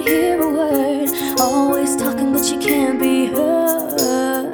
hear a word. Always talking, but she can't be heard.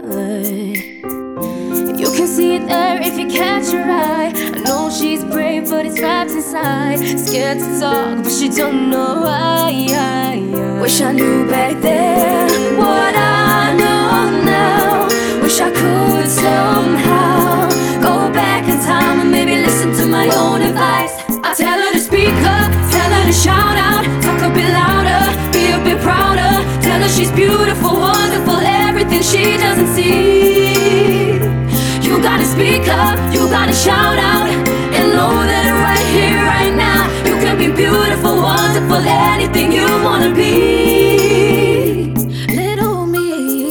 You can see it there if you catch her eye. I know she's brave, but it's wrapped inside. Scared to talk, but she don't know why. Wish I knew back then what I know now. Wish I could somehow go back in time and maybe listen to my own advice. I tell her to speak up, tell her to shout out, talk a bit louder, be a bit prouder. Tell her she's beautiful, wonderful, everything she doesn't see. You gotta speak up, you gotta shout out, and know that right here, right now, you can be beautiful, wonderful, anything you wanna be. Little me.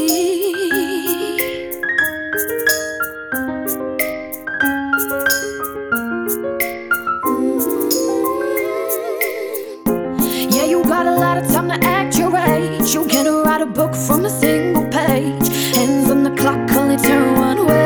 Yeah, you got a lot of time to act your age. You can write a book from a single page. Hands on the clock, only turn one way.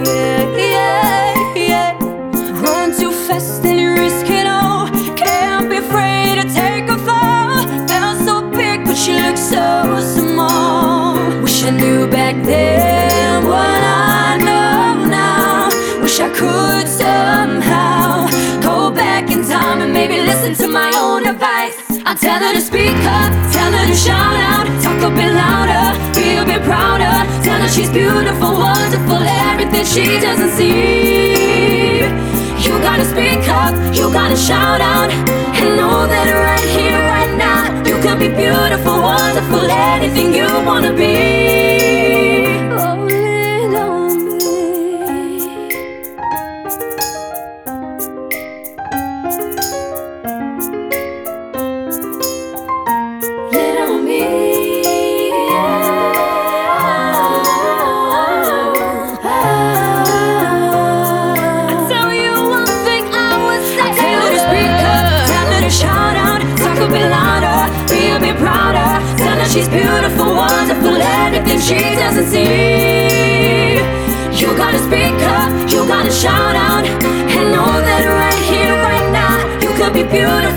Run too fast and you risk it all. Can't be afraid to take a fall. Felt so big, but you look so small. Wish I knew back then what I know now. Wish I could somehow go back in time and maybe listen to my own advice. I tell her to speak up, tell her to shout out, talk a bit louder, be a bit prouder. Tell her she's beautiful, wonderful, everything she doesn't see. You gotta speak up, you gotta shout out, and know that right here, right now, you can be beautiful, wonderful, anything you wanna be. Oh, little me. Little me, I tell you one thing I would say. I tell her to speak up, tell her to shout out, talk a bit louder, be a bit prouder. Tell her she's beautiful, wonderful, everything she doesn't see. You gotta speak up, you gotta shout out, and know that right here, right now, you could be beautiful.